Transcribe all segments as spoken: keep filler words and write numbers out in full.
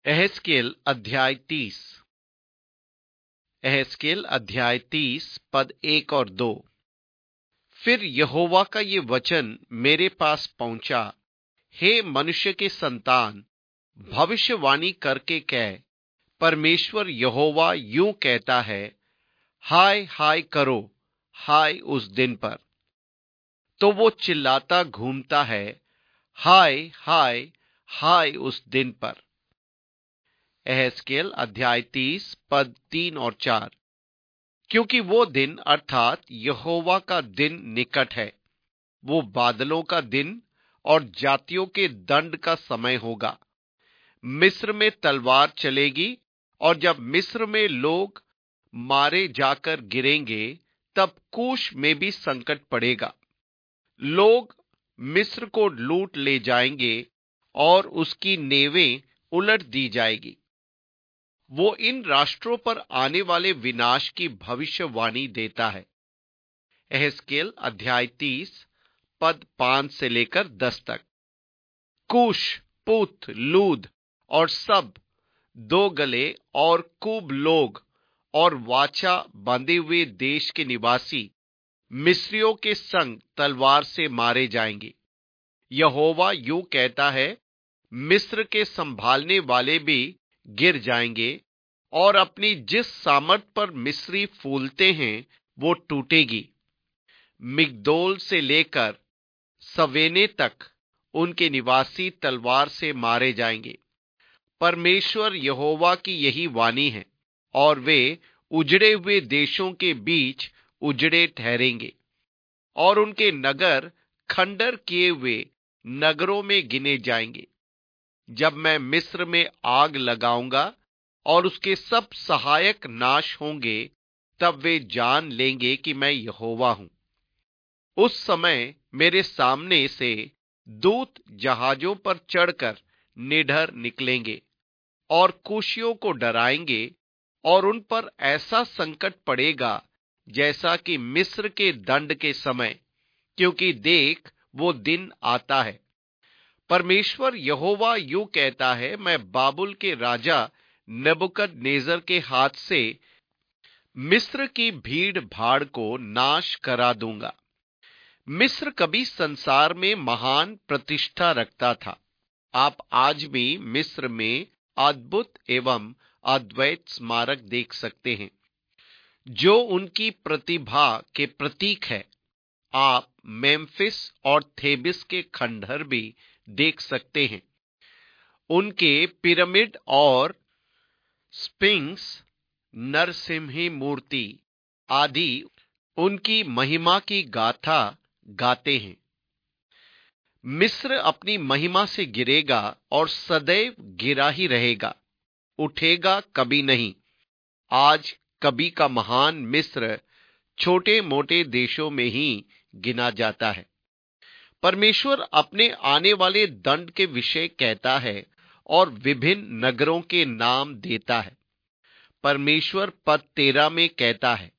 एहेजकेल अध्याय तीस। एहेजकेल अध्याय तीस पद एक और दो। फिर यहोवा का ये वचन मेरे पास पहुंचा, हे मनुष्य के संतान, भविष्यवाणी करके कह, परमेश्वर यहोवा यूं कहता है, हाय हाय करो, हाय उस दिन पर। तो वो चिल्लाता घूमता है, हाय हाय हाय उस दिन पर। एहेजकेल अध्याय तीस पद तीन और चार। क्योंकि वो दिन अर्थात यहोवा का दिन निकट है, वो बादलों का दिन और जातियों के दंड का समय होगा। मिस्र में तलवार चलेगी, और जब मिस्र में लोग मारे जाकर गिरेंगे, तब कूश में भी संकट पड़ेगा। लोग मिस्र को लूट ले जाएंगे और उसकी नेवें उलट दी जाएगी। वो इन राष्ट्रों पर आने वाले विनाश की भविष्यवाणी देता है। एहेजकेल अध्याय तीस पद पांच से लेकर दस तक। कूश, पुत, लूद और सब दो गले और कुब लोग और वाचा बांधे हुए देश के निवासी मिस्रियों के संग तलवार से मारे जाएंगे। यहोवा यूं कहता है, मिस्र के संभालने वाले भी गिर जाएंगे, और अपनी जिस सामर्थ पर मिस्री फूलते हैं वो टूटेगी। मिग्दोल से लेकर सवेने तक उनके निवासी तलवार से मारे जाएंगे। परमेश्वर यहोवा की यही वाणी है, और वे उजड़े हुए देशों के बीच उजड़े ठहरेंगे, और उनके नगर खंडर किए हुए नगरों में गिने जाएंगे। जब मैं मिस्र में आग लगाऊंगा और उसके सब सहायक नाश होंगे, तब वे जान लेंगे कि मैं यहोवा हूं। उस समय मेरे सामने से दूत जहाजों पर चढ़कर निडर निकलेंगे और कूशियों को डराएंगे, और उन पर ऐसा संकट पड़ेगा जैसा कि मिस्र के दंड के समय, क्योंकि देख वो दिन आता है। परमेश्वर यहोवा यूं कहता है, मैं बाबुल के राजा नबूकदनेस्सर के हाथ से मिस्र की भीड़ भाड़ को नाश करा दूंगा। मिस्र कभी संसार में महान प्रतिष्ठा रखता था। आप आज भी मिस्र में अद्भुत एवं अद्वैत स्मारक देख सकते हैं, जो उनकी प्रतिभा के प्रतीक है। आप मेम्फिस और थेबिस के खंडहर भी देख सकते हैं। उनके पिरामिड और स्फिंक्स, नरसिम्ही मूर्ति आदि उनकी महिमा की गाथा गाते हैं। मिस्र अपनी महिमा से गिरेगा और सदैव गिरा ही रहेगा, उठेगा कभी नहीं। आज कभी का महान मिस्र छोटे मोटे देशों में ही गिना जाता है। परमेश्वर अपने आने वाले दंड के विषय कहता है और विभिन्न नगरों के नाम देता है। परमेश्वर पद तेरह में कहता है,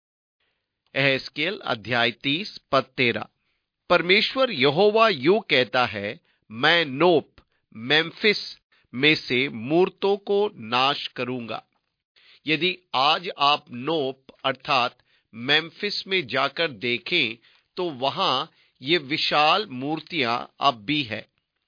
एहेजकेल अध्याय तीस पद तेरह। परमेश्वर यहोवा यूं कहता है, मैं नोप, मेम्फिस में से मूर्तों को नाश करूंगा। यदि आज आप नोप अर्थात मेम्फिस में जाकर देखें, तो वहां ये विशाल मूर्तियां अब भी है।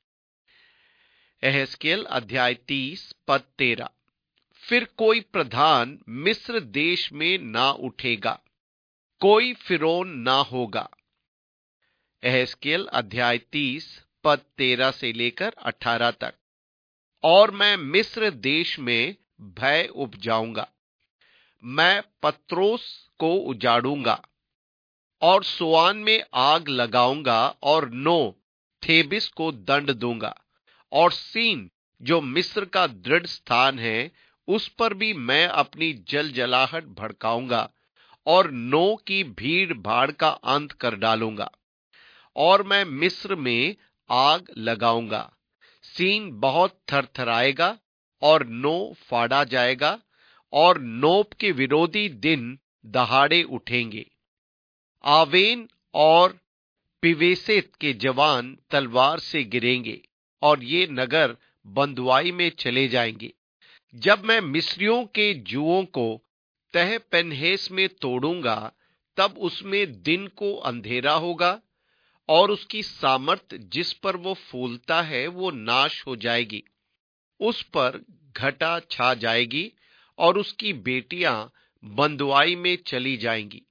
एहेजकेल अध्याय तीस पद तेरह। फिर कोई प्रधान मिस्र देश में ना उठेगा, कोई फिरौन ना होगा। एहेजकेल अध्याय तीस पद तेरह से लेकर अठारह तक। और मैं मिस्र देश में भय उपजाऊंगा, मैं पत्रोस को उजाड़ूंगा और सोआन में आग लगाऊंगा, और नो, थेबिस को दंड दूंगा, और सीन जो मिस्र का दृढ़ स्थान है, उस पर भी मैं अपनी जलजलाहट भड़काऊंगा, और नो की भीड़ भाड़ का अंत कर डालूंगा। और मैं मिस्र में आग लगाऊंगा, सीन बहुत थरथराएगा और नो फाड़ा जाएगा, और नोप के विरोधी दिन दहाड़े उठेंगे। आवेन और पिवेसेत के जवान तलवार से गिरेंगे, और ये नगर बंधुआई में चले जाएंगे। जब मैं मिस्रियों के जुओं को तहपन्हेस में तोड़ूंगा, तब उसमें दिन को अंधेरा होगा और उसकी सामर्थ जिस पर वो फूलता है वो नाश हो जाएगी। उस पर घटा छा जाएगी और उसकी बेटियां बंधुआई में चली जाएंगी।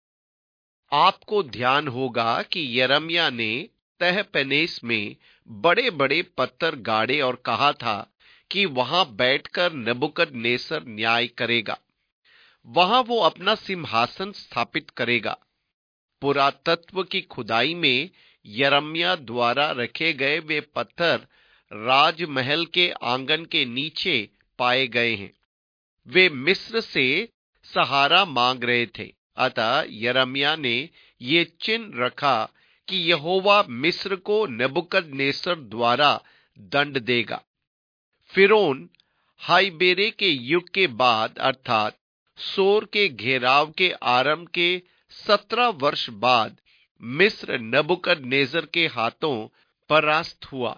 आपको ध्यान होगा कि यिर्मयाह ने तहपन्हेस में बड़े बड़े पत्थर गाड़े और कहा था कि वहां बैठकर नबूकदनेस्सर न्याय करेगा, वहां वो अपना सिंहासन स्थापित करेगा। पुरातत्व की खुदाई में यिर्मयाह द्वारा रखे गए वे पत्थर राजमहल के आंगन के नीचे पाए गए हैं। वे मिस्र से सहारा मांग रहे थे, अतः यिर्मयाह ने ये चिन्ह रखा कि यहोवा मिस्र को नबूकदनेस्सर द्वारा दंड देगा। फिरौन हाइबेरे के युग के बाद अर्थात सोर के घेराव के आरंभ के सत्रह वर्ष बाद मिस्र नबूकदनेस्सर के हाथों परास्त हुआ।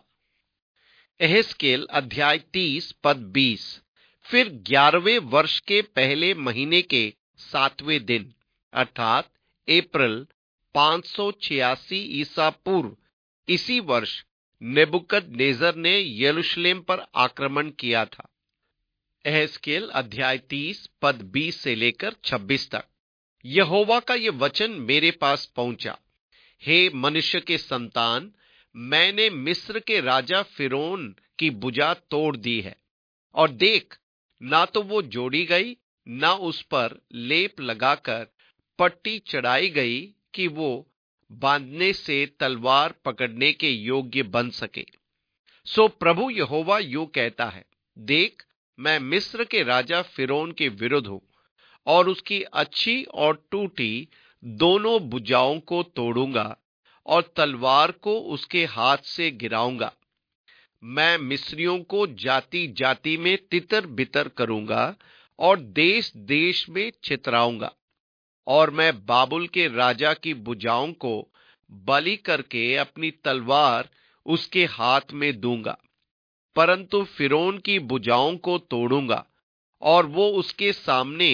यहेजकेल अध्याय तीस पद बीस। फिर ग्यारहवें वर्ष के पहले महीने के सातवें दिन अर्थात अप्रैल पांच सौ छियासी ईसा पूर्व इसी वर्ष नेबुकदनेस्सर ने यरूशलेम पर आक्रमण किया था। यहेजकेल अध्याय तीस पद बीस से लेकर छब्बीस तक। यहोवा का यह वचन मेरे पास पहुंचा, हे मनुष्य के संतान, मैंने मिस्र के राजा फिरौन की भुजा तोड़ दी है, और देख, ना तो वो जोड़ी गई, ना उस पर लेप लगाकर पट्टी चढ़ाई गई कि वो बांधने से तलवार पकड़ने के योग्य बन सके। सो प्रभु यहोवा यूं कहता है, देख, मैं मिस्र के राजा फिरौन के विरुद्ध हूं और उसकी अच्छी और टूटी दोनों भुजाओं को तोड़ूंगा और तलवार को उसके हाथ से गिराऊंगा। मैं मिस्रियों को जाति जाति में तितर बितर करूंगा और देश देश में छितराऊंगा, और मैं बाबुल के राजा की भुजाओं को बलि करके अपनी तलवार उसके हाथ में दूंगा। परंतु फिरौन की भुजाओं को तोड़ूंगा और वो उसके सामने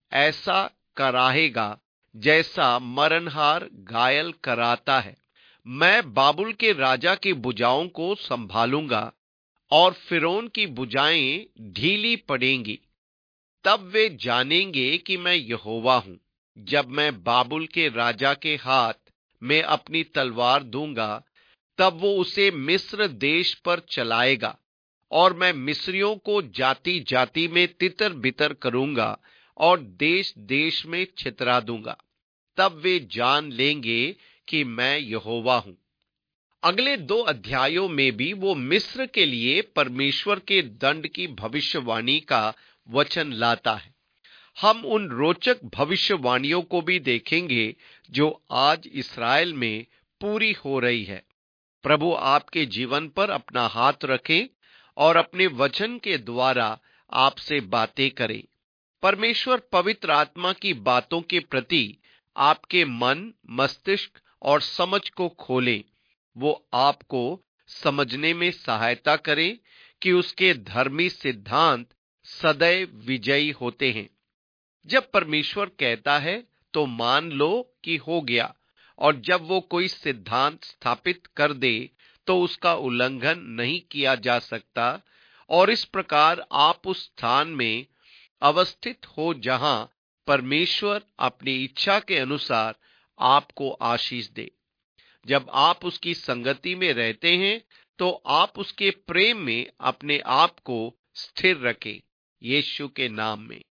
ऐसा कराहेगा जैसा मरणहार घायल कराता है। मैं बाबुल के राजा की भुजाओं को संभालूंगा और फिरौन की भुजाएं ढीली पड़ेंगी। तब वे जानेंगे कि मैं यहोवा हूं, जब मैं बाबुल के राजा के हाथ में अपनी तलवार दूंगा, तब वो उसे मिस्र देश पर चलाएगा और मैं मिस्रियों को जाति जाति में तितर बितर करूंगा और देश देश में छितरा दूंगा। तब वे जान लेंगे कि मैं यहोवा हूं। अगले दो अध्यायों में भी वो मिस्र के लिए परमेश्वर के दंड की भविष्यवाणी का वचन लाता है। हम उन रोचक भविष्यवाणियों को भी देखेंगे जो आज इस्राएल में पूरी हो रही है। प्रभु आपके जीवन पर अपना हाथ रखे और अपने वचन के द्वारा आपसे बातें करे। परमेश्वर पवित्र आत्मा की बातों के प्रति आपके मन, मस्तिष्क और समझ को खोले। वो आपको समझने में सहायता करे कि उसके धर्मी सिद्धांत सदैव विजयी होते हैं। जब परमेश्वर कहता है तो मान लो कि हो गया, और जब वो कोई सिद्धांत स्थापित कर दे तो उसका उल्लंघन नहीं किया जा सकता, और इस प्रकार आप उस स्थान में अवस्थित हो जहां परमेश्वर अपनी इच्छा के अनुसार आपको आशीष दे। जब आप उसकी संगति में रहते हैं तो आप उसके प्रेम में अपने आप को स्थिर रखें, यीशु के नाम में।